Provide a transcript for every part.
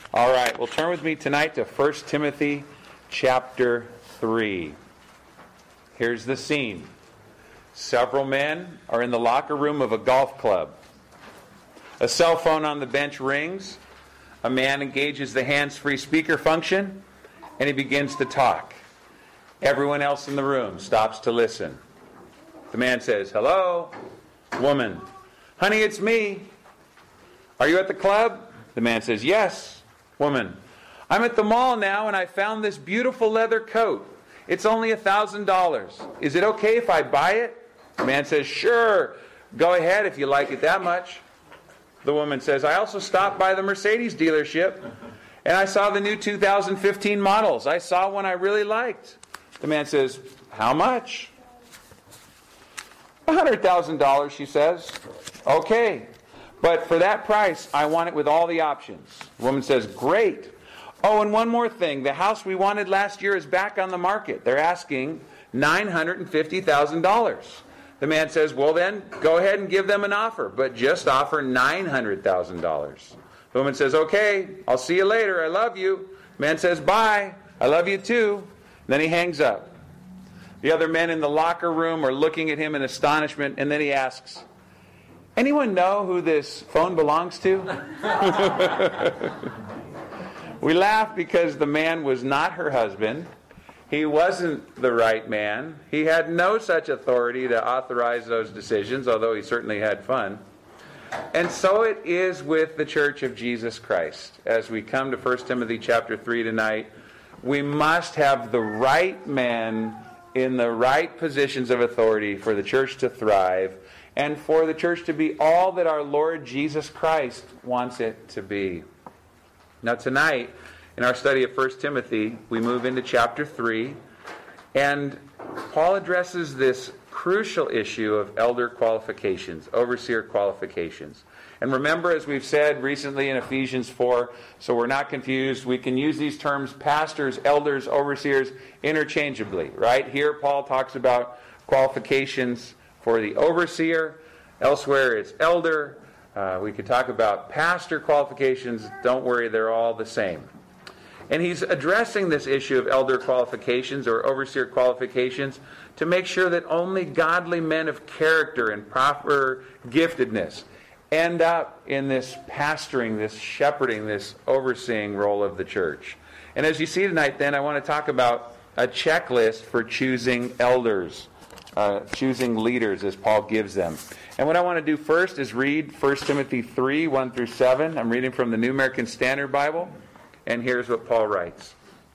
All right, well, turn with me tonight to 1 Timothy chapter 3. Here's the scene. Several men are in the locker room of a golf club. A cell phone on the bench rings. A man engages the hands-free speaker function, and he begins to talk. Everyone else in the room stops to listen. The man says, "Hello?" Woman, "Honey, it's me." "Are you at the club?" The man says, "Yes." Woman, "I'm at the mall now and I found this beautiful leather coat. It's only $1,000. Is it okay if I buy it?" The man says, "Sure, go ahead if you like it that much." The woman says, "I also stopped by the Mercedes dealership and I saw the new 2015 models. I saw one I really liked." The man says, "How much?" $100,000, she says. "Okay. But for that price, I want it with all the options." The woman says, "Great. Oh, and one more thing. The house we wanted last year is back on the market. They're asking $950,000. The man says, "Well then, go ahead and give them an offer, but just offer $900,000. The woman says, "Okay, I'll see you later. I love you." The man says, "Bye. I love you too." Then he hangs up. The other men in the locker room are looking at him in astonishment, and then he asks, "Anyone know who this phone belongs to?" We laugh because the man was not her husband. He wasn't the right man. He had no such authority to authorize those decisions, although he certainly had fun. And so it is with the Church of Jesus Christ. As we come to 1 Timothy chapter 3 tonight, we must have the right men in the right positions of authority for the church to thrive and for the church to be all that our Lord Jesus Christ wants it to be. Now tonight, in our study of 1 Timothy, we move into chapter 3, and Paul addresses this crucial issue of elder qualifications, overseer qualifications. And remember, as we've said recently in Ephesians 4, so we're not confused, we can use these terms pastors, elders, overseers interchangeably, right? Here Paul talks about qualifications for the overseer. Elsewhere it's elder. We could talk about pastor qualifications. Don't worry, they're all the same. And he's addressing this issue of elder qualifications or overseer qualifications to make sure that only godly men of character and proper giftedness end up in this pastoring, this shepherding, this overseeing role of the church. And as you see tonight, then, I want to talk about a checklist for choosing elders, choosing leaders as Paul gives them. And what I want to do first is read 1 Timothy 3, 1 through 7. I'm reading from the New American Standard Bible, and here's what Paul writes.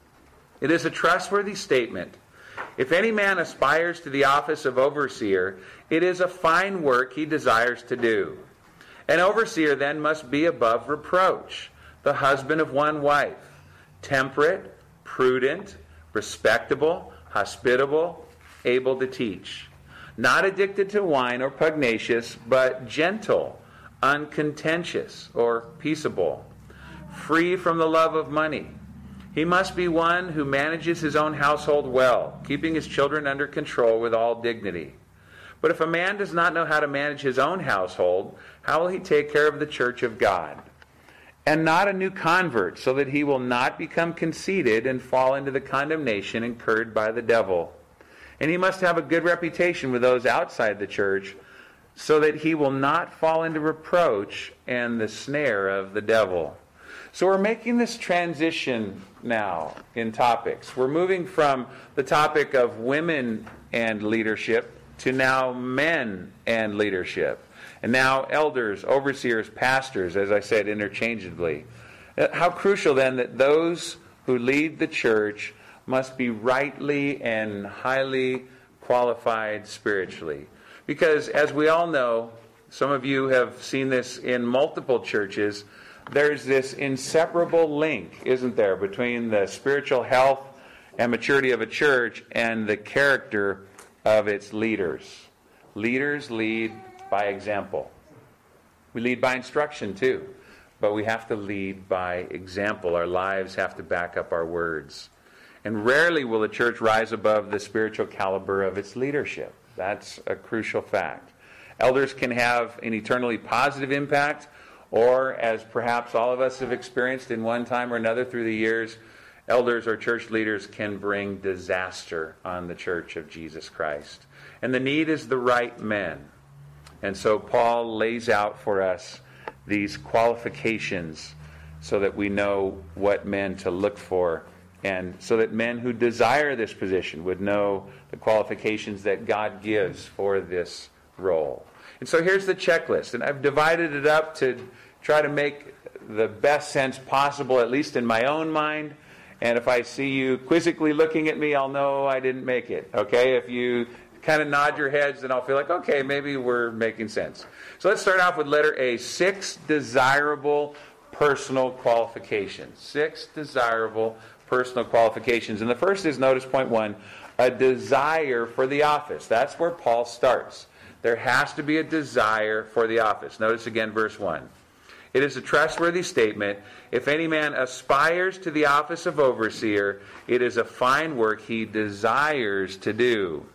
"It is a trustworthy statement. If any man aspires to the office of overseer, it is a fine work he desires to do. An overseer then must be above reproach, the husband of one wife, temperate, prudent, respectable, hospitable, able to teach, not addicted to wine or pugnacious, but gentle, uncontentious, or peaceable, free from the love of money. He must be one who manages his own household well, keeping his children under control with all dignity. But if a man does not know how to manage his own household, how will he take care of the church of God? And not a new convert, so that he will not become conceited and fall into the condemnation incurred by the devil. And he must have a good reputation with those outside the church, so that he will not fall into reproach and the snare of the devil." So we're making this transition now in topics. We're moving from the topic of women and leadership to now men and leadership. And now elders, overseers, pastors, as I said, interchangeably. How crucial then that those who lead the church must be rightly and highly qualified spiritually. Because as we all know, some of you have seen this in multiple churches, there's this inseparable link, isn't there, between the spiritual health and maturity of a church and the character of its leaders. Leaders lead by example. We lead by instruction too, but we have to lead by example. Our lives have to back up our words. And rarely will a church rise above the spiritual caliber of its leadership. That's a crucial fact. Elders can have an eternally positive impact, Or, as perhaps all of us have experienced in one time or another through the years, elders or church leaders can bring disaster on the church of Jesus Christ. And the need is the right men. And so Paul lays out for us these qualifications so that we know what men to look for, and so that men who desire this position would know the qualifications that God gives for this role. And so here's the checklist, and I've divided it up to try to make the best sense possible, at least in my own mind. And if I see you quizzically looking at me, I'll know I didn't make it. Okay? If you kind of nod your heads, then I'll feel like, okay, maybe we're making sense. So let's start off with letter A, 6 desirable personal qualifications. 6 desirable personal qualifications. And the first is, notice point 1, a desire for the office. That's where Paul starts. There has to be a desire for the office. Notice again verse 1. It is a trustworthy statement. If any man aspires to the office of overseer, it is a fine work he desires to do.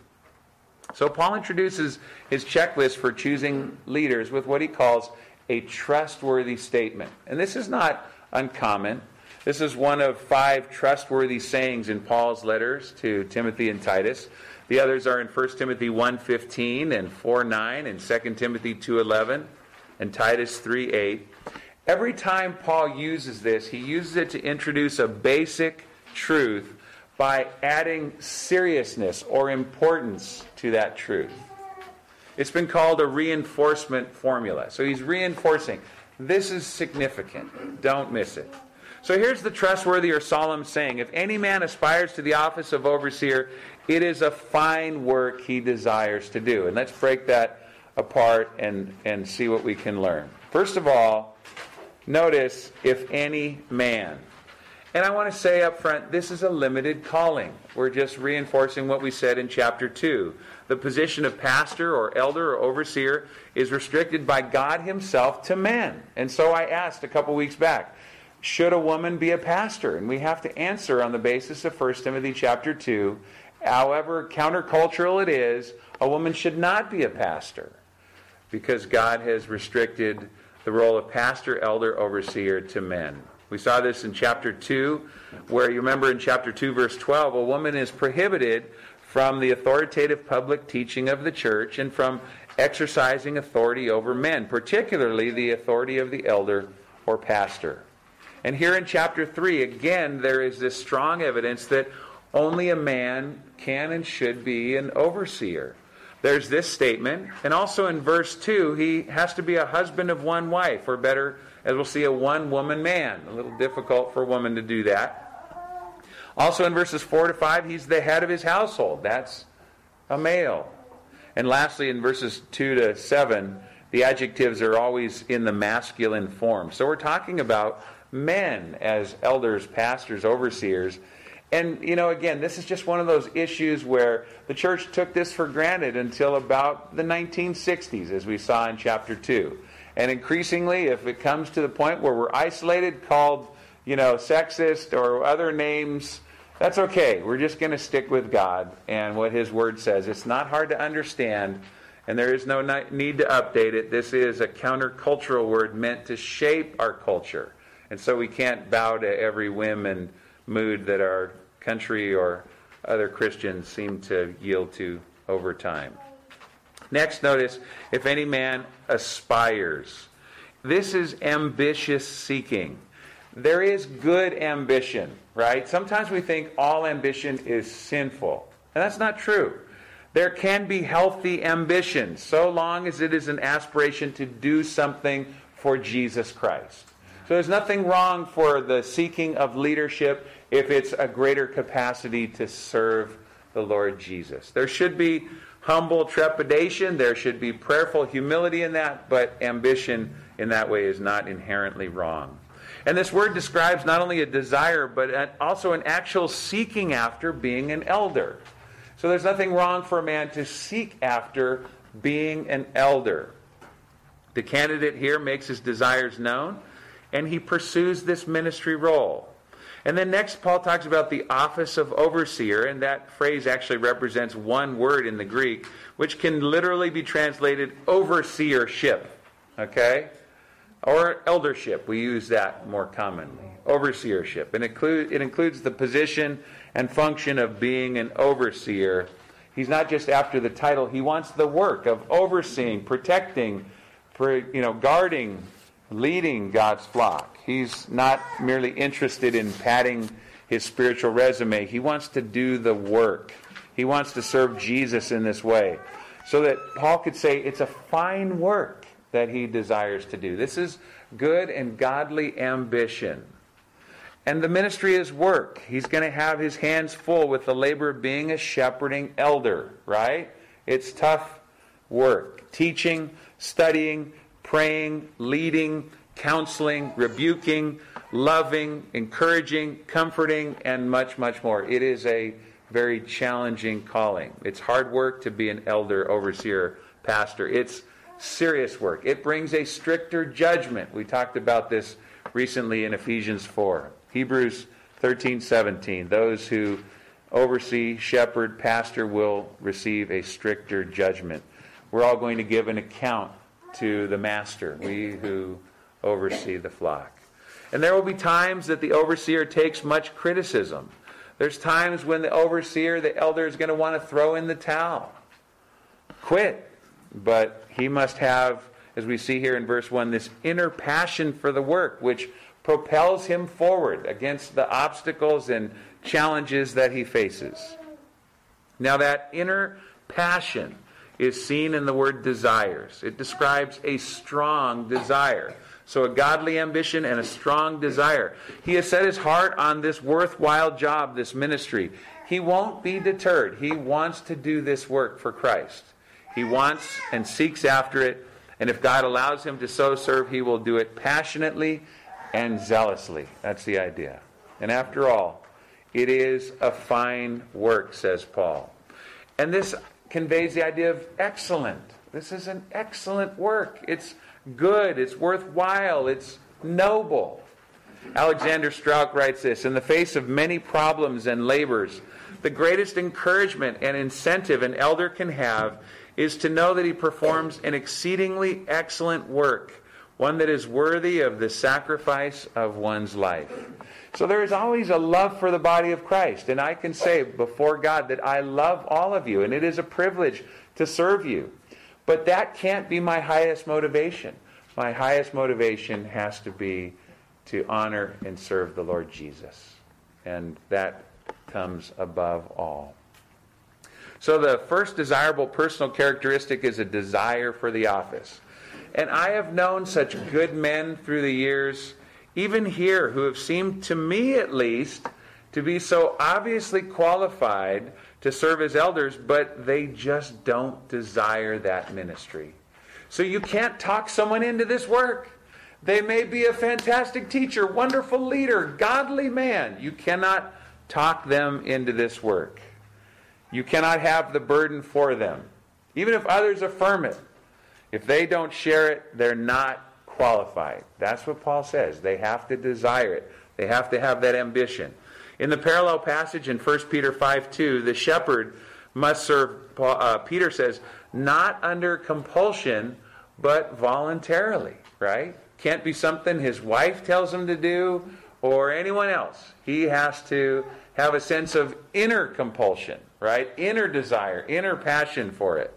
So Paul introduces his checklist for choosing leaders with what he calls a trustworthy statement. And this is not uncommon. This is one of 5 trustworthy sayings in Paul's letters to Timothy and Titus. The others are in 1 Timothy 1:15 and 4:9 and 2 Timothy 2:11 and Titus 3:8. Every time Paul uses this, he uses it to introduce a basic truth by adding seriousness or importance to that truth. It's been called a reinforcement formula. So he's reinforcing. This is significant. Don't miss it. So here's the trustworthy or solemn saying. If any man aspires to the office of overseer, it is a fine work he desires to do. And let's break that apart and see what we can learn. First of all, notice, if any man. And I want to say up front, this is a limited calling. We're just reinforcing what we said in chapter 2. The position of pastor or elder or overseer is restricted by God himself to men. And so I asked a couple weeks back, should a woman be a pastor? And we have to answer on the basis of 1 Timothy chapter 2. However countercultural it is, a woman should not be a pastor, because God has restricted the role of pastor, elder, overseer to men. We saw this in chapter 2, where you remember in chapter 2, verse 12, a woman is prohibited from the authoritative public teaching of the church and from exercising authority over men, particularly the authority of the elder or pastor. And here in chapter 3, again, there is this strong evidence that only a man can and should be an overseer. There's this statement, and also in verse 2, he has to be a husband of one wife, or better, as we'll see, a one-woman man. A little difficult for a woman to do that. Also in verses 4 to 5, he's the head of his household. That's a male. And lastly, in verses 2 to 7, the adjectives are always in the masculine form. So we're talking about men as elders, pastors, overseers. And, again, this is just one of those issues where the church took this for granted until about the 1960s, as we saw in chapter 2. And increasingly, if it comes to the point where we're isolated, called, sexist or other names, that's okay. We're just going to stick with God and what His Word says. It's not hard to understand, and there is no need to update it. This is a countercultural word meant to shape our culture. And so we can't bow to every whim and mood that our country or other Christians seem to yield to over time. Next, notice, if any man aspires. This is ambitious seeking. There is good ambition, right? Sometimes we think all ambition is sinful. And that's not true. There can be healthy ambition, so long as it is an aspiration to do something for Jesus Christ. So there's nothing wrong for the seeking of leadership if it's a greater capacity to serve the Lord Jesus. There should be humble trepidation, there should be prayerful humility in that, but ambition in that way is not inherently wrong. And this word describes not only a desire, but also an actual seeking after being an elder. So there's nothing wrong for a man to seek after being an elder. The candidate here makes his desires known, and he pursues this ministry role. And then next, Paul talks about the office of overseer, and that phrase actually represents one word in the Greek, which can literally be translated overseership. Okay? Or eldership, we use that more commonly. Overseership. It includes the position and function of being an overseer. He's not just after the title, he wants the work of overseeing, protecting, guarding, leading God's flock. He's not merely interested in padding his spiritual resume. He wants to do the work. He wants to serve Jesus in this way. So that Paul could say it's a fine work that he desires to do. This is good and godly ambition. And the ministry is work. He's going to have his hands full with the labor of being a shepherding elder, right? It's tough work. Teaching, studying, praying, leading, counseling, rebuking, loving, encouraging, comforting, and much, much more. It is a very challenging calling. It's hard work to be an elder, overseer, pastor. It's serious work. It brings a stricter judgment. We talked about this recently in Ephesians 4. Hebrews 13:17. Those who oversee, shepherd, pastor will receive a stricter judgment. We're all going to give an account to the master, we who oversee the flock. And there will be times that the overseer takes much criticism. There's times when the overseer, the elder, is going to want to throw in the towel. Quit. But he must have, as we see here in verse 1, this inner passion for the work, which propels him forward against the obstacles and challenges that he faces. Now that inner passion is seen in the word desires. It describes a strong desire. So a godly ambition and a strong desire. He has set his heart on this worthwhile job, this ministry. He won't be deterred. He wants to do this work for Christ. He wants and seeks after it. And if God allows him to so serve, he will do it passionately and zealously. That's the idea. And after all, it is a fine work, says Paul. And this conveys the idea of excellent. This is an excellent work. It's good. It's worthwhile. It's noble. Alexander Strauch writes this: in the face of many problems and labors, the greatest encouragement and incentive an elder can have is to know that he performs an exceedingly excellent work, one that is worthy of the sacrifice of one's life. So there is always a love for the body of Christ. And I can say before God that I love all of you, and it is a privilege to serve you. But that can't be my highest motivation. My highest motivation has to be to honor and serve the Lord Jesus. And that comes above all. So the first desirable personal characteristic is a desire for the office. And I have known such good men through the years, even here, who have seemed to me at least to be so obviously qualified to serve as elders, but they just don't desire that ministry. So you can't talk someone into this work. They may be a fantastic teacher, wonderful leader, godly man. You cannot talk them into this work. You cannot have the burden for them. Even if others affirm it, if they don't share it, they're not qualified. That's what Paul says. They have to desire it. They have to have that ambition. In the parallel passage in 1 Peter 5:2, the shepherd must serve, Peter says, not under compulsion, but voluntarily, right? Can't be something his wife tells him to do or anyone else. He has to have a sense of inner compulsion, right? Inner desire, inner passion for it.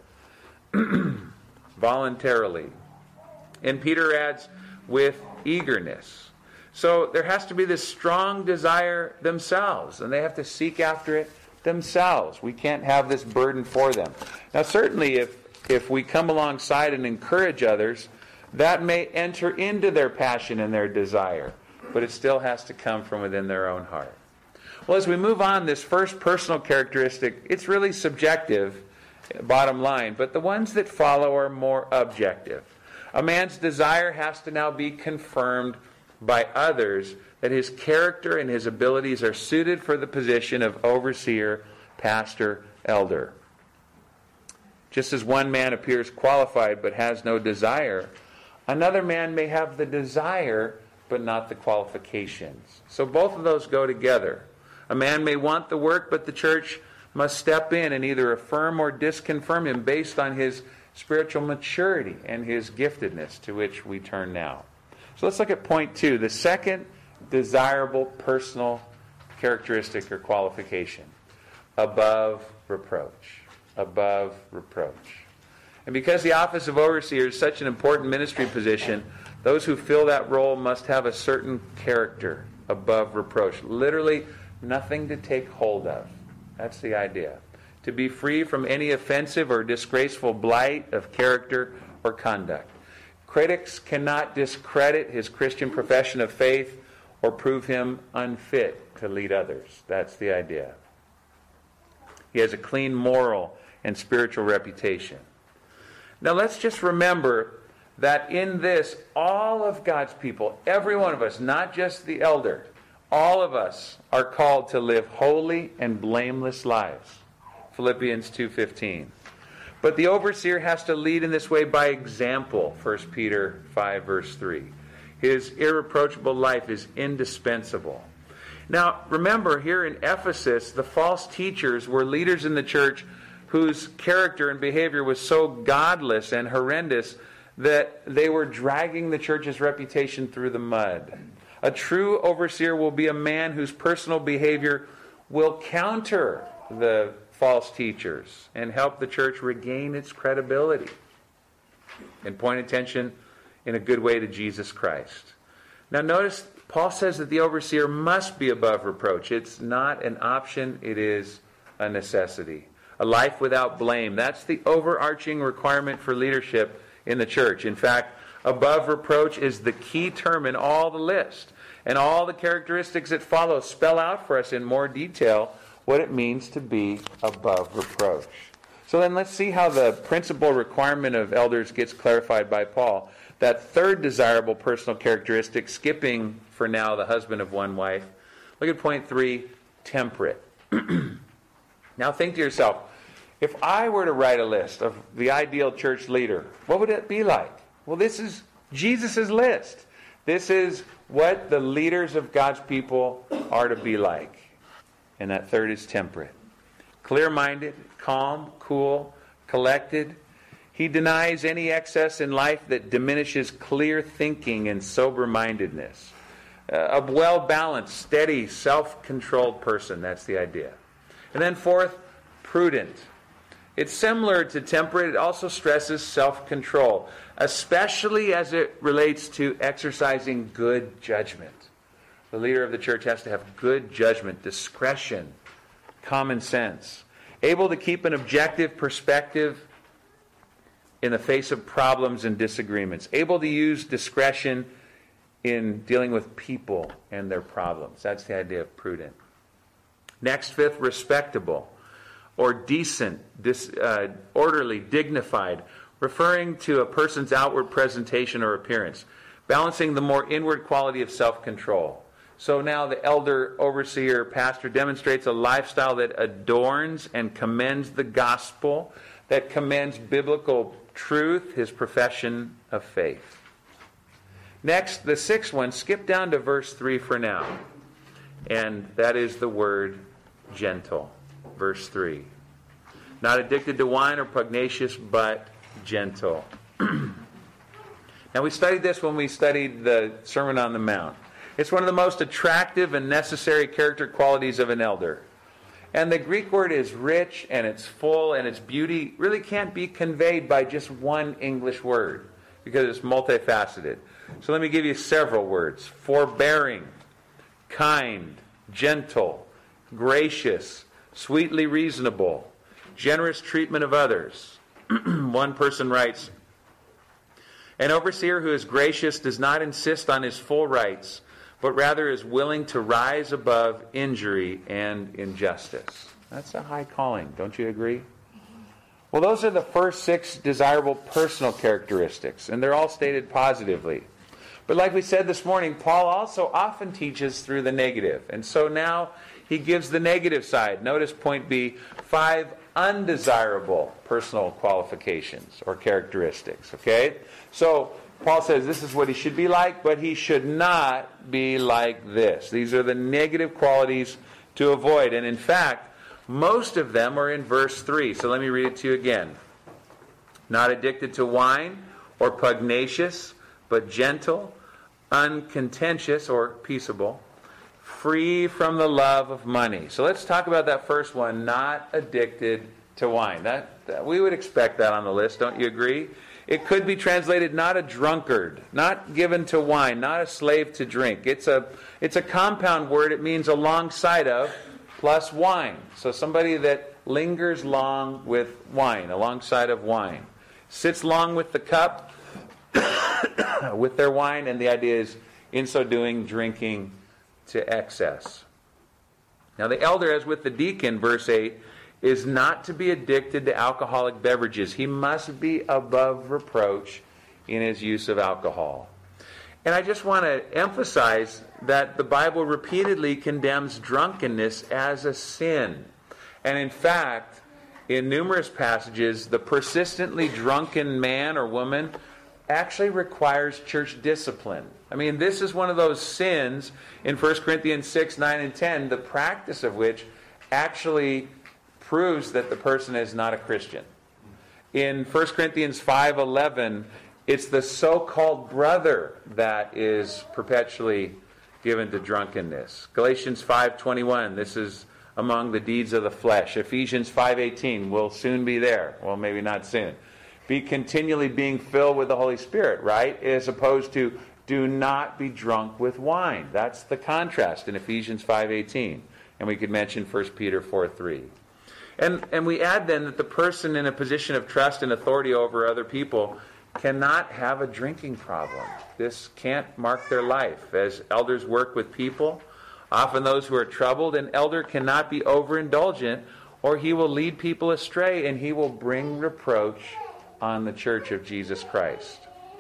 Voluntarily. And Peter adds, with eagerness. So there has to be this strong desire themselves, and they have to seek after it themselves. We can't have this burden for them. Now certainly if we come alongside and encourage others, that may enter into their passion and their desire, but it still has to come from within their own heart. Well, as we move on, this first personal characteristic, it's really subjective, bottom line, but the ones that follow are more objective. A man's desire has to now be confirmed by others that his character and his abilities are suited for the position of overseer, pastor, elder. Just as one man appears qualified but has no desire, another man may have the desire but not the qualifications. So both of those go together. A man may want the work, but the church must step in and either affirm or disconfirm him based on his spiritual maturity and his giftedness, to which we turn now. So let's look at point 2, the second desirable personal characteristic or qualification. Above reproach. Above reproach. And because the office of overseer is such an important ministry position, those who fill that role must have a certain character above reproach. Literally, nothing to take hold of. That's the idea. To be free from any offensive or disgraceful blight of character or conduct. Critics cannot discredit his Christian profession of faith or prove him unfit to lead others. That's the idea. He has a clean moral and spiritual reputation. Now let's just remember that in this, all of God's people, every one of us, not just the elder, all of us are called to live holy and blameless lives. Philippians 2:15. But the overseer has to lead in this way by example. 1 Peter 5 verse 3. His irreproachable life is indispensable. Now, remember, here in Ephesus, the false teachers were leaders in the church whose character and behavior was so godless and horrendous that they were dragging the church's reputation through the mud. A true overseer will be a man whose personal behavior will counter the false teachers and help the church regain its credibility and point attention in a good way to Jesus Christ. Now notice, Paul says that the overseer must be above reproach. It's not an option, it is a necessity. A life without blame. That's the overarching requirement for leadership in the church. In fact, above reproach is the key term in all the list. And all the characteristics that follow spell out for us in more detail what it means to be above reproach. So then let's see how the principal requirement of elders gets clarified by Paul. That third desirable personal characteristic, skipping for now the husband of one wife. Look at point 3, temperate. Now think to yourself, if I were to write a list of the ideal church leader, what would it be like? Well, this is Jesus' list. This is what the leaders of God's people are to be like. And that third is temperate. Clear-minded, calm, cool, collected. He denies any excess in life that diminishes clear thinking and sober-mindedness. A well-balanced, steady, self-controlled person. That's the idea. And then fourth, prudent. It's similar to temperate. It also stresses self-control, especially as it relates to exercising good judgment. The leader of the church has to have good judgment, discretion, common sense, able to keep an objective perspective in the face of problems and disagreements, able to use discretion in dealing with people and their problems. That's the idea of prudent. Next, fifth, respectable or decent, orderly, dignified, referring to a person's outward presentation or appearance, balancing the more inward quality of self-control. So now the elder, overseer, pastor demonstrates a lifestyle that adorns and commends the gospel, that commends biblical truth, his profession of faith. Next, the sixth one, skip down to verse 3 for now. And that is the word gentle. Verse 3. Not addicted to wine or pugnacious, but gentle. Now we studied this when we studied the Sermon on the Mount. It's one of the most attractive and necessary character qualities of an elder. And the Greek word is rich and it's full, and its beauty really can't be conveyed by just one English word because it's multifaceted. So let me give you several words. Forbearing, kind, gentle, gracious, sweetly reasonable, generous treatment of others. One person writes, an overseer who is gracious does not insist on his full rights, but rather is willing to rise above injury and injustice. That's a high calling, don't you agree? Well, those are the first 6 desirable personal characteristics, and they're all stated positively. But like we said this morning, Paul also often teaches through the negative. And so now he gives the negative side. Notice point B, 5 undesirable personal qualifications or characteristics. Okay? So Paul says this is what he should be like, but he should not be like this. These are the negative qualities to avoid. And in fact, most of them are in verse 3. So let me read it to you again. Not addicted to wine or pugnacious, but gentle, uncontentious or peaceable, free from the love of money. So let's talk about that first one, not addicted to wine. That we would expect that on the list, don't you agree? It could be translated not a drunkard, not given to wine, not a slave to drink. It's a compound word. It means alongside of plus wine. So somebody that lingers long with wine, alongside of wine. Sits long with the cup, with their wine, and the idea is, in so doing, drinking to excess. Now the elder, as with the deacon, verse 8, is not to be addicted to alcoholic beverages. He must be above reproach in his use of alcohol. And I just want to emphasize that the Bible repeatedly condemns drunkenness as a sin. And in fact, in numerous passages, the persistently drunken man or woman actually requires church discipline. I mean, this is one of those sins in 1 Corinthians 6, 9, and 10, the practice of which actually proves that the person is not a Christian. In 1 Corinthians 5:11, it's the so-called brother that is perpetually given to drunkenness. Galatians 5:21, this is among the deeds of the flesh. Ephesians 5:18, we'll soon be there. Well, maybe not soon. Be continually being filled with the Holy Spirit, right? As opposed to do not be drunk with wine. That's the contrast in Ephesians 5:18. And we could mention 1 Peter 4:3. And we add then that the person in a position of trust and authority over other people cannot have a drinking problem. This can't mark their life. As elders work with people, often those who are troubled, an elder cannot be overindulgent, or he will lead people astray and he will bring reproach on the church of Jesus Christ.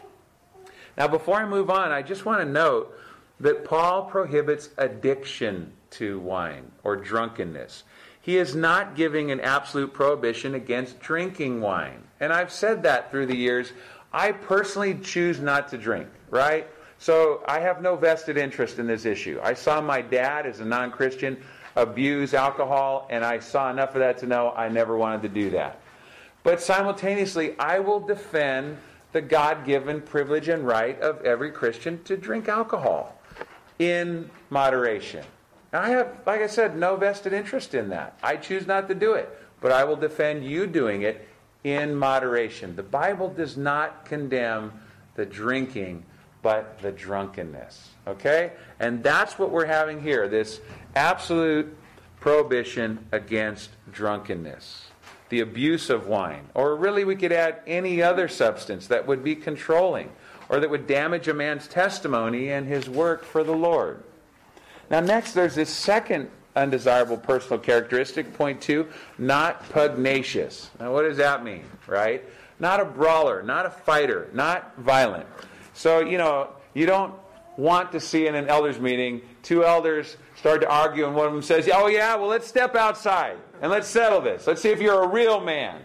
Now, before I move on, I just want to note that Paul prohibits addiction to wine or drunkenness. He is not giving an absolute prohibition against drinking wine. And I've said that through the years. I personally choose not to drink, right? So I have no vested interest in this issue. I saw my dad, as a non-Christian, abuse alcohol, and I saw enough of that to know I never wanted to do that. But simultaneously, I will defend the God-given privilege and right of every Christian to drink alcohol in moderation. Now, I have, like I said, no vested interest in that. I choose not to do it, but I will defend you doing it in moderation. The Bible does not condemn the drinking, but the drunkenness. Okay? And that's what we're having here, this absolute prohibition against drunkenness. The abuse of wine. Or really we could add any other substance that would be controlling or that would damage a man's testimony and his work for the Lord. Now next, there's this second undesirable personal characteristic, point 2, not pugnacious. Now what does that mean, right? Not a brawler, not a fighter, not violent. So, you don't want to see in an elders meeting two elders start to argue and one of them says, oh yeah, well let's step outside and let's settle this. Let's see if you're a real man,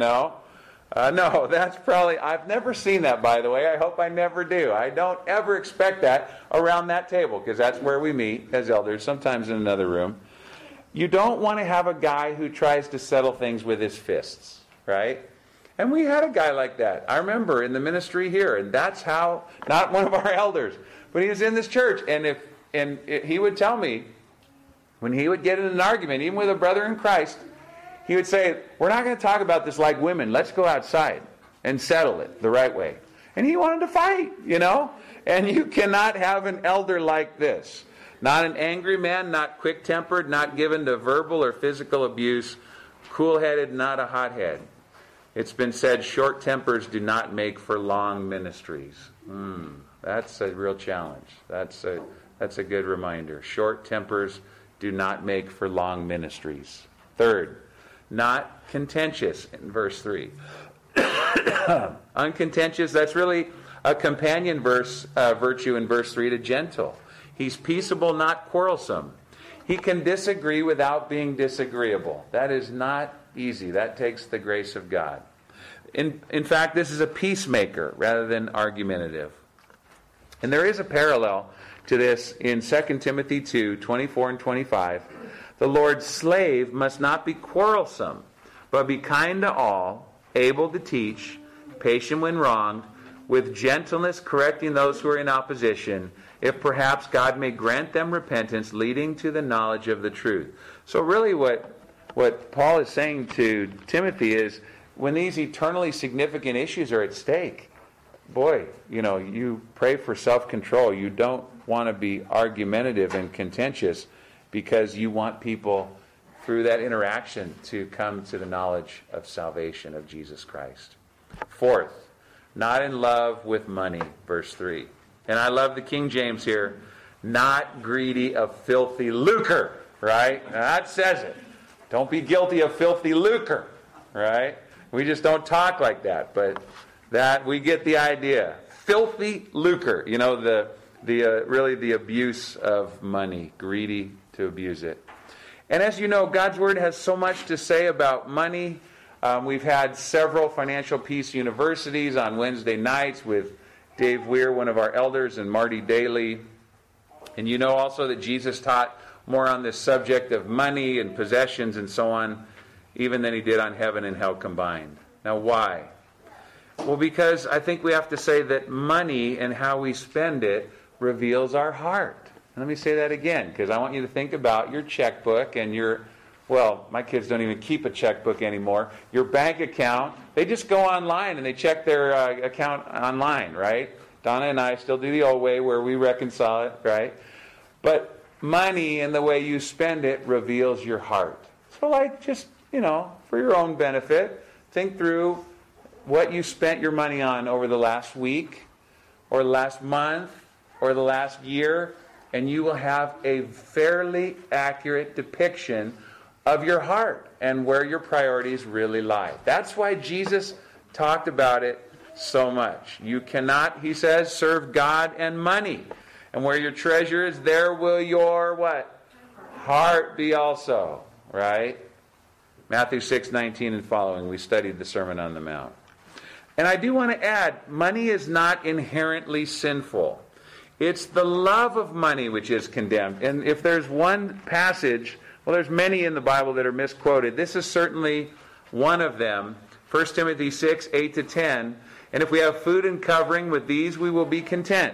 No, that's probably, I've never seen that, by the way. I hope I never do. I don't ever expect that around that table, because that's where we meet as elders, sometimes in another room. You don't want to have a guy who tries to settle things with his fists, right? And we had a guy like that. I remember in the ministry here, and that's how, not one of our elders, but he was in this church, and he would tell me, when he would get in an argument, even with a brother in Christ, he would say, we're not going to talk about this like women. Let's go outside and settle it the right way. And he wanted to fight, And you cannot have an elder like this. Not an angry man, not quick-tempered, not given to verbal or physical abuse, cool-headed, not a hothead. It's been said, short tempers do not make for long ministries. That's a real challenge. That's a good reminder. Short tempers do not make for long ministries. Third, not contentious in verse 3. Uncontentious, that's really a companion virtue in verse 3 to gentle. He's peaceable, not quarrelsome. He can disagree without being disagreeable. That is not easy. That takes the grace of God. In fact, this is a peacemaker rather than argumentative. And there is a parallel to this in 2 Timothy 2, 24 and 25. The Lord's slave must not be quarrelsome, but be kind to all, able to teach, patient when wronged, with gentleness correcting those who are in opposition, if perhaps God may grant them repentance leading to the knowledge of the truth. So really what Paul is saying to Timothy is, when these eternally significant issues are at stake, boy, you pray for self-control. You don't want to be argumentative and contentious, because you want people through that interaction to come to the knowledge of salvation of Jesus Christ. Fourth, not in love with money, verse 3. And I love the King James here, not greedy of filthy lucre, right? Now that says it. Don't be guilty of filthy lucre, right? We just don't talk like that, but that we get the idea. Filthy lucre, really the abuse of money, greedy to abuse it. And as you know, God's Word has so much to say about money. We've had several Financial Peace Universities on Wednesday nights with Dave Weir, one of our elders, and Marty Daly. And you know also that Jesus taught more on this subject of money and possessions and so on, even than he did on heaven and hell combined. Now why? Well, because I think we have to say that money and how we spend it reveals our heart. Let me say that again, because I want you to think about your checkbook and my kids don't even keep a checkbook anymore. Your bank account, they just go online and they check their account online, right? Donna and I still do the old way where we reconcile it, right? But money and the way you spend it reveals your heart. So just, for your own benefit, think through what you spent your money on over the last week or the last month or the last year, and you will have a fairly accurate depiction of your heart and where your priorities really lie. That's why Jesus talked about it so much. You cannot, he says, serve God and money. And where your treasure is, there will your what? Heart be also. Right? Matthew 6:19 and following. We studied the Sermon on the Mount. And I do want to add, money is not inherently sinful. It's the love of money which is condemned. And if there's one passage, there's many in the Bible that are misquoted. This is certainly one of them. 1 Timothy 6:8-10. And if we have food and covering, with these we will be content.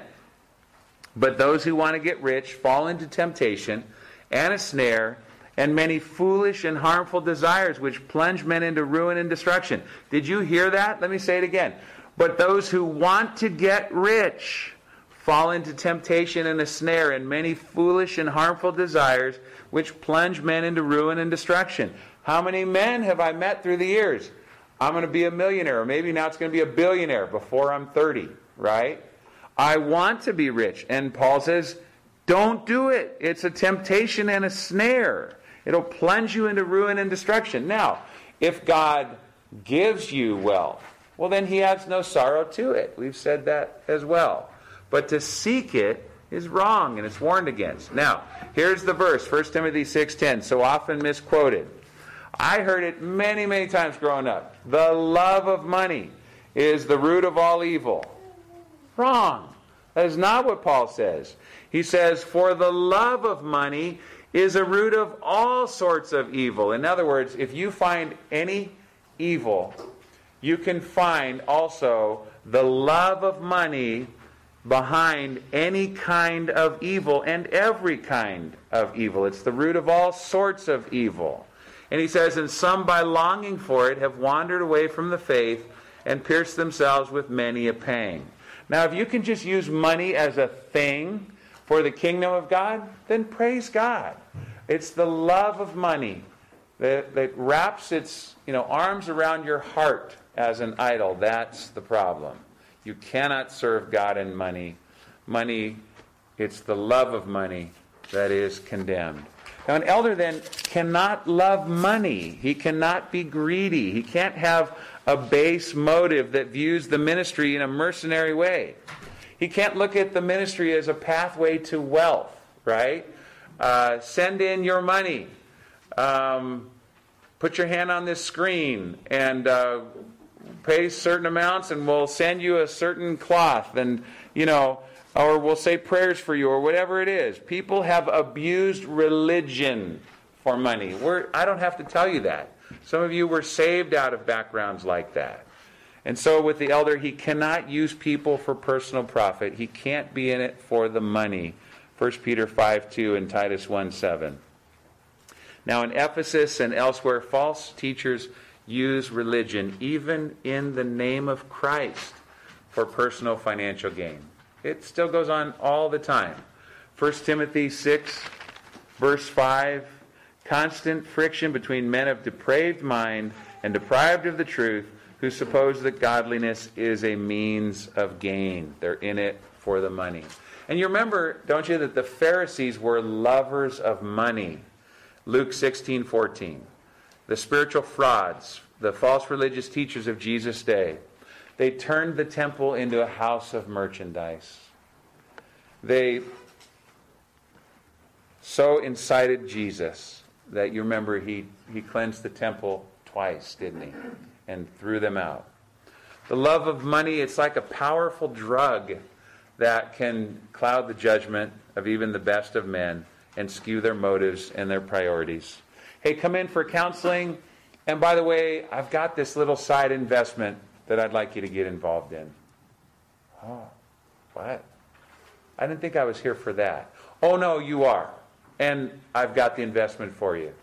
But those who want to get rich fall into temptation and a snare, and many foolish and harmful desires which plunge men into ruin and destruction. Did you hear that? Let me say it again. But those who want to get rich fall into temptation and a snare, and many foolish and harmful desires which plunge men into ruin and destruction. How many men have I met through the years? I'm going to be a millionaire, or maybe now it's going to be a billionaire before I'm 30, right? I want to be rich. And Paul says, don't do it. It's a temptation and a snare. It'll plunge you into ruin and destruction. Now, if God gives you wealth, then he adds no sorrow to it. We've said that as well. But to seek it is wrong, and it's warned against. Now, here's the verse, 1 Timothy 6:10, so often misquoted. I heard it many, many times growing up. The love of money is the root of all evil. Wrong. That is not what Paul says. He says, for the love of money is a root of all sorts of evil. In other words, if you find any evil, you can find also the love of money behind any kind of evil and every kind of evil. It's the root of all sorts of evil. And he says, and some by longing for it have wandered away from the faith and pierced themselves with many a pang. Now, if you can just use money as a thing for the kingdom of God, then praise God. It's the love of money that wraps its arms around your heart as an idol. That's the problem. You cannot serve God and money. Money, it's the love of money that is condemned. Now, an elder then cannot love money. He cannot be greedy. He can't have a base motive that views the ministry in a mercenary way. He can't look at the ministry as a pathway to wealth, right? Send in your money. Put your hand on this screen and pay certain amounts and we'll send you a certain cloth and, or we'll say prayers for you or whatever it is. People have abused religion for money. I don't have to tell you that. Some of you were saved out of backgrounds like that. And so with the elder, he cannot use people for personal profit. He can't be in it for the money. 1 Peter 5:2 and Titus 1:7. Now in Ephesus and elsewhere, false teachers use religion, even in the name of Christ, for personal financial gain. It still goes on all the time. 1 Timothy 6, verse 5, constant friction between men of depraved mind and deprived of the truth, who suppose that godliness is a means of gain. They're in it for the money. And you remember, don't you, that the Pharisees were lovers of money. Luke 16:14. The spiritual frauds, the false religious teachers of Jesus' day, they turned the temple into a house of merchandise. They so incited Jesus that you remember he cleansed the temple twice, didn't he? And threw them out. The love of money, it's like a powerful drug that can cloud the judgment of even the best of men and skew their motives and their priorities. Hey, come in for counseling. And by the way, I've got this little side investment that I'd like you to get involved in. Oh, what? I didn't think I was here for that. Oh, no, you are. And I've got the investment for you,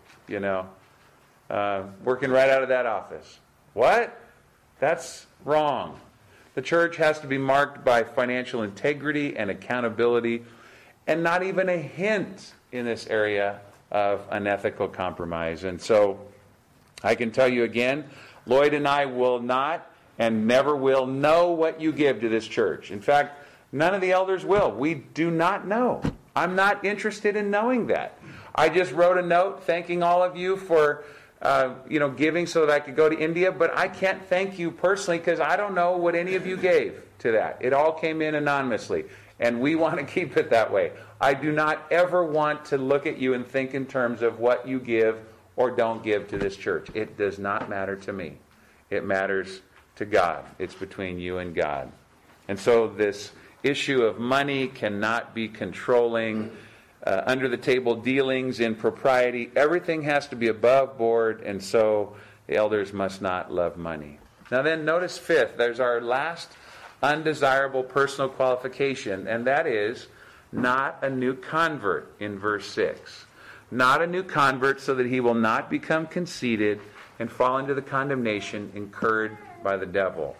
working right out of that office. What? That's wrong. The church has to be marked by financial integrity and accountability, and not even a hint in this area of unethical compromise. And so I can tell you again, Lloyd and I will not and never will know what you give to this church. In fact, none of the elders will. We do not know. I'm not interested in knowing that. I just wrote a note thanking all of you for giving so that I could go to India, but I can't thank you personally because I don't know what any of you gave to that. It all came in anonymously, and we want to keep it that way. I do not ever want to look at you and think in terms of what you give or don't give to this church. It does not matter to me. It matters to God. It's between you and God. And so this issue of money cannot be controlling, under-the-table dealings, impropriety. Everything has to be above board, and so the elders must not love money. Now then, notice fifth, there's our last undesirable personal qualification, and that is not a new convert in verse 6. Not a new convert so that he will not become conceited and fall into the condemnation incurred by the devil.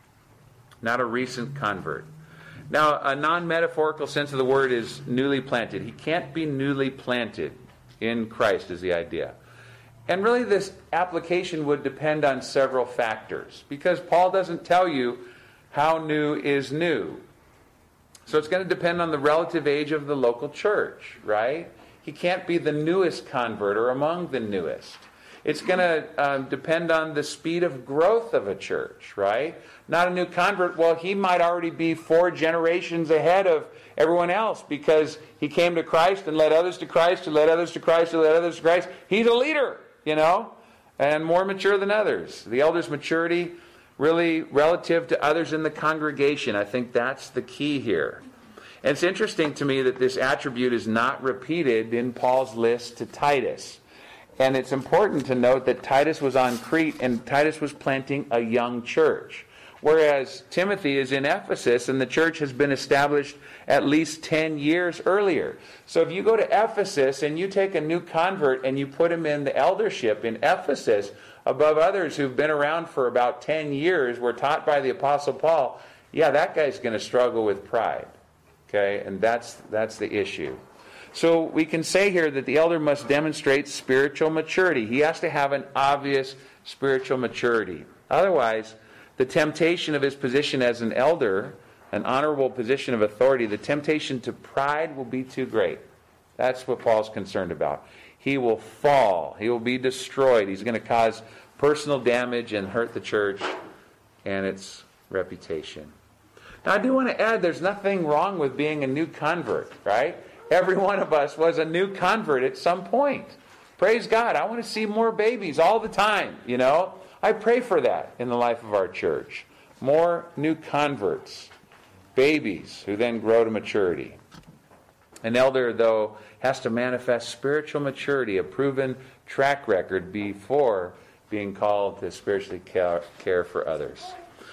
Not a recent convert. Now, a non-metaphorical sense of the word is newly planted. He can't be newly planted in Christ is the idea. And really this application would depend on several factors, because Paul doesn't tell you how new is new. So it's going to depend on the relative age of the local church, right? He can't be the newest convert or among the newest. It's going to depend on the speed of growth of a church, right? Not a new convert. Well, he might already be 4 generations ahead of everyone else because he came to Christ and led others to Christ, who led others to Christ, who led others to Christ. He's a leader, and more mature than others. The elder's maturity really relative to others in the congregation. I think that's the key here. And it's interesting to me that this attribute is not repeated in Paul's list to Titus. And it's important to note that Titus was on Crete and Titus was planting a young church. Whereas Timothy is in Ephesus and the church has been established at least 10 years earlier. So if you go to Ephesus and you take a new convert and you put him in the eldership in Ephesus above others who've been around for about 10 years, were taught by the Apostle Paul, that guy's going to struggle with pride. Okay, and that's the issue. So we can say here that the elder must demonstrate spiritual maturity. He has to have an obvious spiritual maturity. Otherwise, the temptation of his position as an elder, an honorable position of authority, the temptation to pride will be too great. That's what Paul's concerned about. He will fall. He will be destroyed. He's going to cause personal damage and hurt the church and its reputation. Now, I do want to add, there's nothing wrong with being a new convert, right? Every one of us was a new convert at some point. Praise God. I want to see more babies all the time, I pray for that in the life of our church. More new converts, babies who then grow to maturity. An elder, though, has to manifest spiritual maturity, a proven track record before being called to spiritually care for others.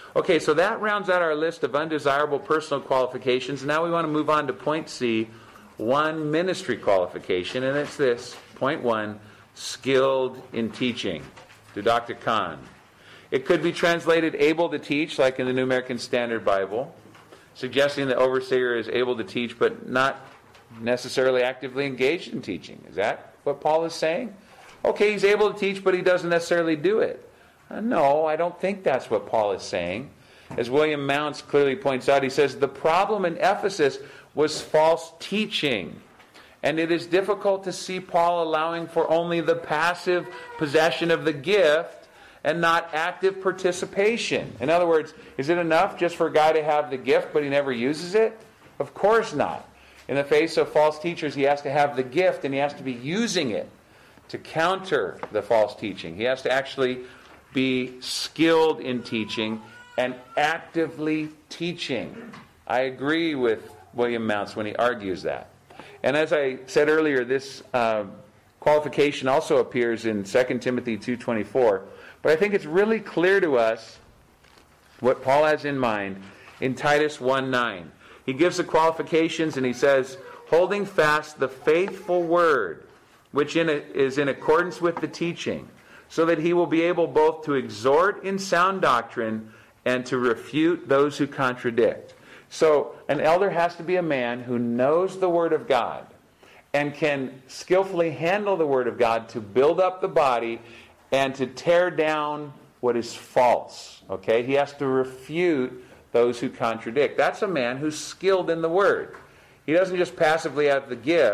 Okay, so that rounds out our list of undesirable personal qualifications. Now we want to move on to point C, one ministry qualification, and it's this. Point 1, skilled in teaching. To Dr. Kahn. It could be translated able to teach, like in the New American Standard Bible, suggesting the overseer is able to teach but not necessarily actively engaged in teaching. Is that what Paul is saying? Okay, he's able to teach, but he doesn't necessarily do it. No, I don't think that's what Paul is saying. As William Mounce clearly points out, he says, the problem in Ephesus was false teaching. And it is difficult to see Paul allowing for only the passive possession of the gift and not active participation. In other words, is it enough just for a guy to have the gift but he never uses it? Of course not. In the face of false teachers, he has to have the gift and he has to be using it to counter the false teaching. He has to actually be skilled in teaching and actively teaching. I agree with William Mounce when he argues that. And as I said earlier, this qualification also appears in 2 Timothy 2:24. But I think it's really clear to us what Paul has in mind in Titus 1:9. He gives the qualifications and he says, holding fast the faithful word, which is in accordance with the teaching, so that he will be able both to exhort in sound doctrine and to refute those who contradict. So an elder has to be a man who knows the Word of God and can skillfully handle the Word of God to build up the body and to tear down what is false. Okay? He has to refute those who contradict. That's a man who's skilled in the Word. He doesn't just passively have the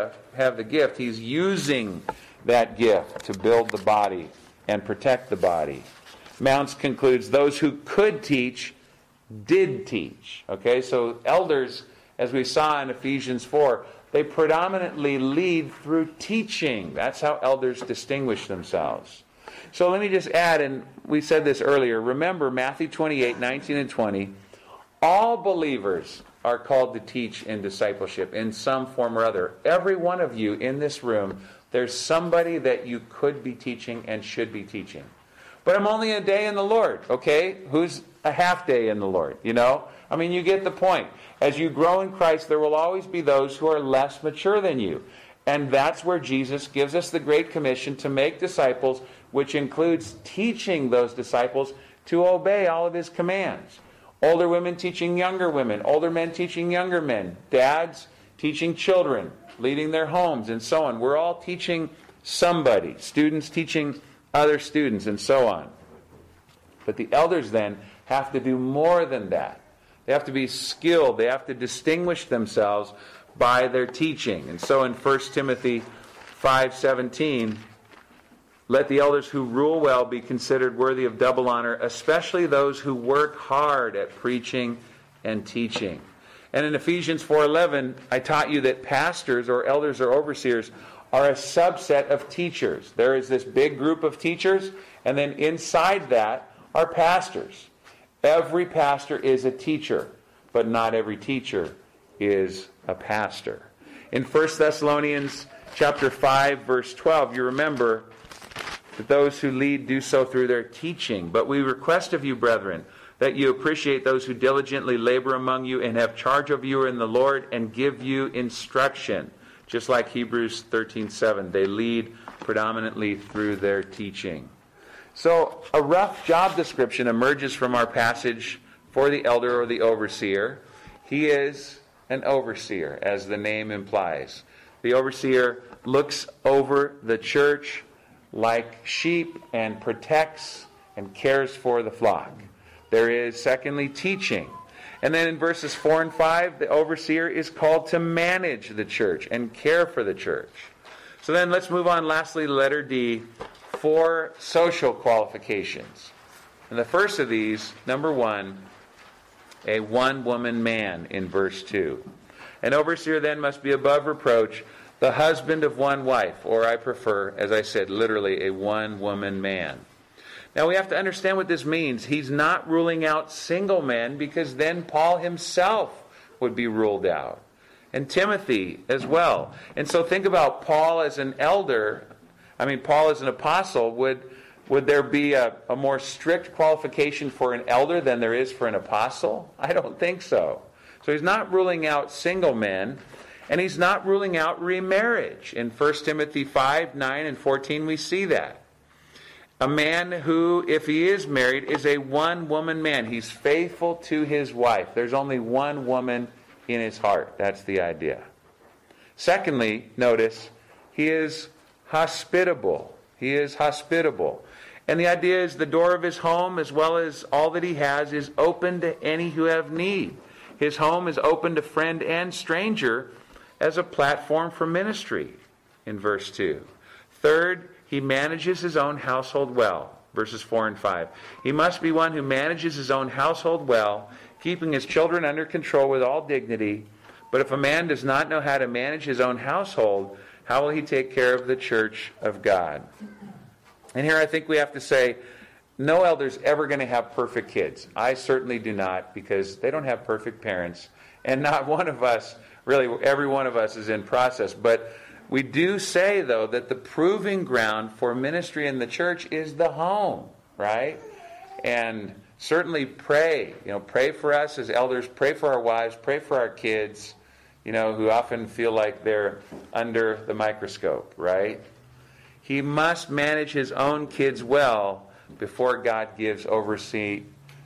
gift. He's using that gift to build the body and protect the body. Mounce concludes, those who could teach did teach. Okay, so elders, as we saw in Ephesians 4, they predominantly lead through teaching. That's how elders distinguish themselves. So let me just add, and we said this earlier, remember Matthew 28:19 and 20, all believers are called to teach in discipleship in some form or other. Every one of you in this room, there's somebody that you could be teaching and should be teaching. But I'm only a day in the Lord, okay? Who's a half day in the Lord, you know? I mean, you get the point. As you grow in Christ, there will always be those who are less mature than you. And that's where Jesus gives us the Great Commission to make disciples, which includes teaching those disciples to obey all of His commands. Older women teaching younger women, older men teaching younger men, dads teaching children, leading their homes, and so on. We're all teaching somebody, students teaching other students, and so on. But the elders then have to do more than that. They have to be skilled. They have to distinguish themselves by their teaching. And so in 1 Timothy 5:17, let the elders who rule well be considered worthy of double honor, especially those who work hard at preaching and teaching. And in Ephesians 4:11, I taught you that pastors or elders or overseers are a subset of teachers. There is this big group of teachers, and then inside that are pastors. Every pastor is a teacher, but not every teacher is a pastor. In 1 Thessalonians chapter 5, verse 12, you remember that those who lead do so through their teaching. But we request of you, brethren, that you appreciate those who diligently labor among you and have charge of you in the Lord and give you instruction. Just like Hebrews 13:7, they lead predominantly through their teaching. So a rough job description emerges from our passage for the elder or the overseer. He is an overseer, as the name implies. The overseer looks over the church like sheep and protects and cares for the flock. There is, secondly, teaching. And then in verses 4 and 5, the overseer is called to manage the church and care for the church. So then let's move on, lastly, to letter D, 4 social qualifications. And the first of these, number 1, a one-woman man in verse 2. An overseer then must be above reproach, the husband of one wife, or I prefer, as I said, literally a one-woman man. Now we have to understand what this means. He's not ruling out single men, because then Paul himself would be ruled out. And Timothy as well. And so think about Paul as an elder. Paul as an apostle would Would there be a more strict qualification for an elder than there is for an apostle? I don't think so. So he's not ruling out single men, and he's not ruling out remarriage. In 1 Timothy 5, 9, and 14, we see that. A man who, if he is married, is a one-woman man. He's faithful to his wife. There's only one woman in his heart. That's the idea. Secondly, notice, he is hospitable. He is hospitable. And the idea is the door of his home, as well as all that he has, is open to any who have need. His home is open to friend and stranger as a platform for ministry, in verse 2. Third, he manages his own household well, verses 4 and 5. He must be one who manages his own household well, keeping his children under control with all dignity. But if a man does not know how to manage his own household, how will he take care of the church of God? And here I think we have to say, no elder's ever going to have perfect kids. I certainly do not, because they don't have perfect parents. And not one of us, really every one of us is in process. But we do say, though, that the proving ground for ministry in the church is the home, right? And certainly pray. Pray for us as elders. Pray for our wives. Pray for our kids, who often feel like they're under the microscope, right? He must manage his own kids well before God gives oversight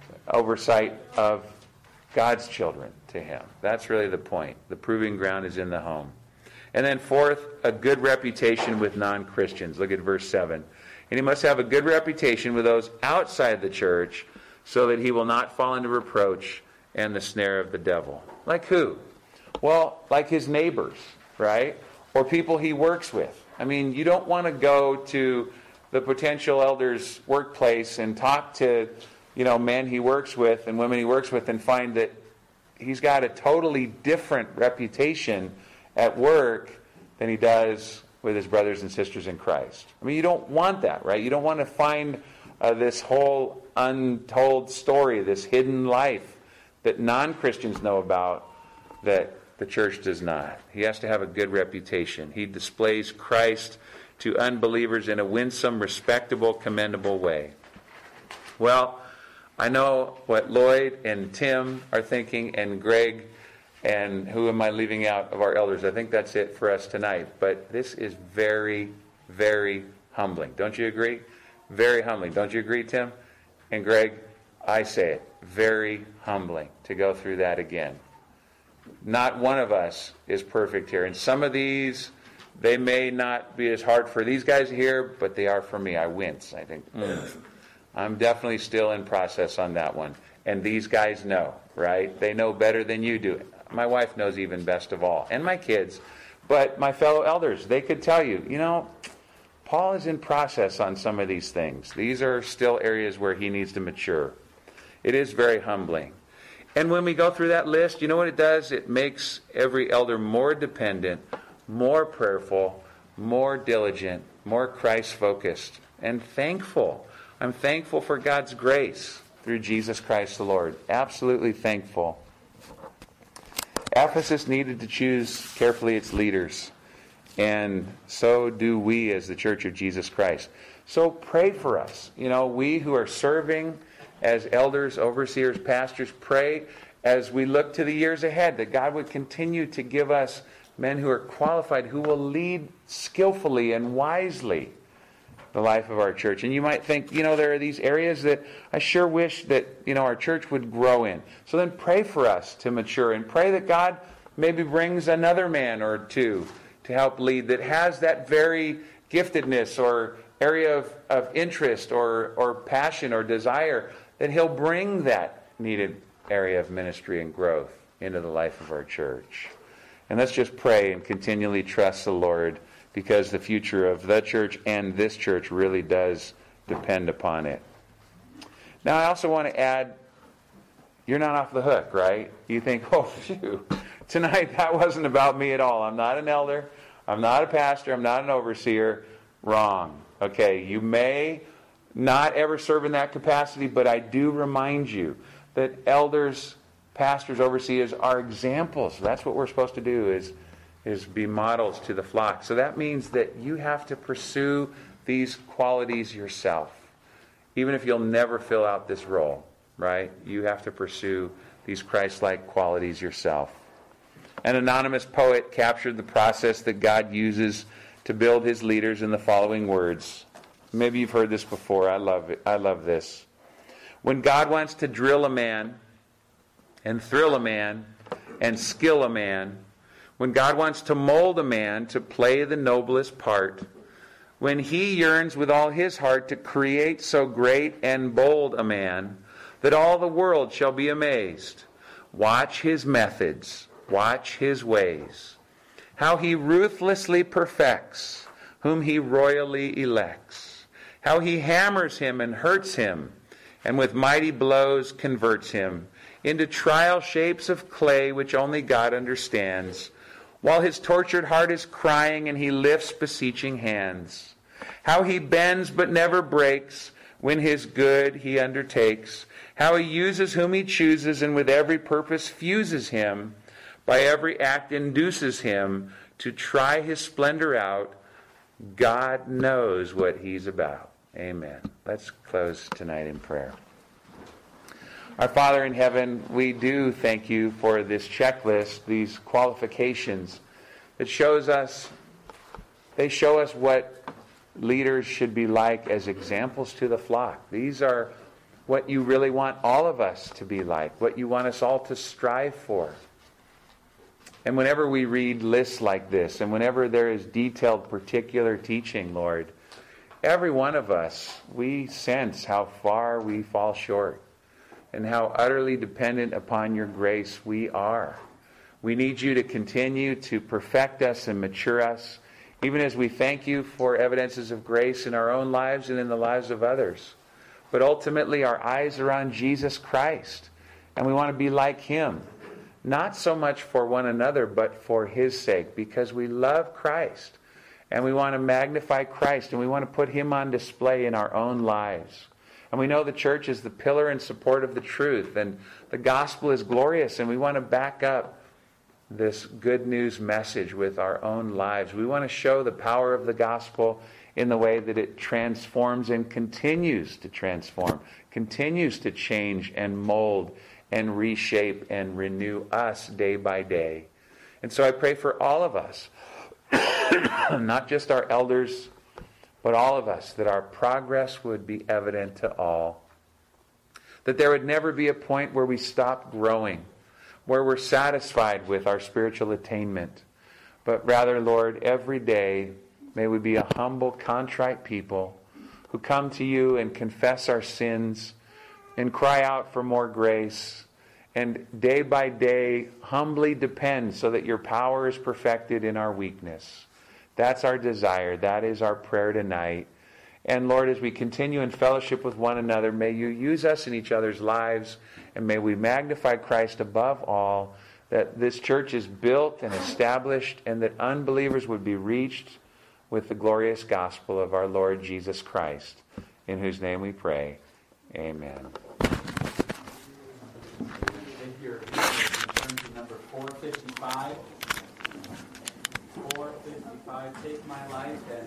of God's children to him. That's really the point. The proving ground is in the home. And then fourth, a good reputation with non-Christians. Look at verse 7. And he must have a good reputation with those outside the church, so that he will not fall into reproach and the snare of the devil. Like who? Well, like his neighbors, right? Or people he works with. I mean, you don't want to go to the potential elder's workplace and talk to, men he works with and women he works with and find that he's got a totally different reputation at work than he does with his brothers and sisters in Christ. I mean, you don't want that, right? You don't want to find this whole untold story, this hidden life that non-Christians know about that the church does not. He has to have a good reputation. He displays Christ to unbelievers in a winsome, respectable, commendable way. Well, I know what Lloyd and Tim are thinking, and Greg, and who am I leaving out of our elders? I think that's it for us tonight. But this is very, very humbling. Don't you agree? Very humbling. Don't you agree, Tim? And Greg, I say it. Very humbling to go through that again. Not one of us is perfect here. And some of these, they may not be as hard for these guys here, but they are for me. I wince. I think, I'm definitely still in process on that one. And these guys know, right? They know better than you do. My wife knows even best of all. And my kids. But my fellow elders, they could tell you, Paul is in process on some of these things. These are still areas where he needs to mature. It is very humbling. And when we go through that list, you know what it does? It makes every elder more dependent, more prayerful, more diligent, more Christ-focused, and thankful. I'm thankful for God's grace through Jesus Christ the Lord. Absolutely thankful. Ephesus needed to choose carefully its leaders, and so do we as the Church of Jesus Christ. So pray for us. We who are serving as elders, overseers, pastors, pray as we look to the years ahead that God would continue to give us men who are qualified, who will lead skillfully and wisely the life of our church. And you might think, there are these areas that I sure wish that, our church would grow in. So then pray for us to mature, and pray that God maybe brings another man or two to help lead that has that very giftedness or area of interest or passion or desire, that he'll bring that needed area of ministry and growth into the life of our church. And let's just pray and continually trust the Lord, because the future of the church and this church really does depend upon it. Now, I also want to add, you're not off the hook, right? You think, oh, phew, tonight that wasn't about me at all. I'm not an elder. I'm not a pastor. I'm not an overseer. Wrong. Okay, you may not ever serve in that capacity, but I do remind you that elders, pastors, overseers are examples. That's what we're supposed to do, is be models to the flock. So that means that you have to pursue these qualities yourself. even if you'll never fill out this role, right? You have to pursue these Christ-like qualities yourself. An anonymous poet captured the process that God uses to build his leaders in the following words. Maybe you've heard this before. I love it. I love this. When God wants to drill a man and thrill a man and skill a man, when God wants to mold a man to play the noblest part, when he yearns with all his heart to create so great and bold a man that all the world shall be amazed, watch his methods, watch his ways, how he ruthlessly perfects whom he royally elects, how he hammers him and hurts him, and with mighty blows converts him into trial shapes of clay which only God understands, while his tortured heart is crying and he lifts beseeching hands. How he bends but never breaks when his good he undertakes. How he uses whom he chooses and with every purpose fuses him, by every act induces him to try his splendor out. God knows what he's about. Amen. Let's close tonight in prayer. Our Father in heaven, we do thank you for this checklist, these qualifications that show us what leaders should be like as examples to the flock. These are what you really want all of us to be like, what you want us all to strive for. And whenever we read lists like this, and whenever there is detailed particular teaching, Lord, every one of us, we sense how far we fall short and how utterly dependent upon your grace we are. We need you to continue to perfect us and mature us, even as we thank you for evidences of grace in our own lives and in the lives of others. But ultimately, our eyes are on Jesus Christ, and we want to be like him. Not so much for one another, but for his sake, because we love Christ, and we want to magnify Christ, and we want to put him on display in our own lives. And we know the church is the pillar and support of the truth, and the gospel is glorious, and we want to back up this good news message with our own lives. We want to show the power of the gospel in the way that it transforms and continues to transform, continues to change and mold and reshape and renew us day by day. And so I pray for all of us, not just our elders, but all of us, that our progress would be evident to all. That there would never be a point where we stop growing, where we're satisfied with our spiritual attainment. But rather, Lord, every day, may we be a humble, contrite people who come to you and confess our sins and cry out for more grace, and day by day humbly depend so that your power is perfected in our weakness. That's our desire. That is our prayer tonight. And Lord, as we continue in fellowship with one another, may you use us in each other's lives, and may we magnify Christ above all, that this church is built and established, and that unbelievers would be reached with the glorious gospel of our Lord Jesus Christ, in whose name we pray. Amen. Take your turn to number 455. 455, Take My Life. And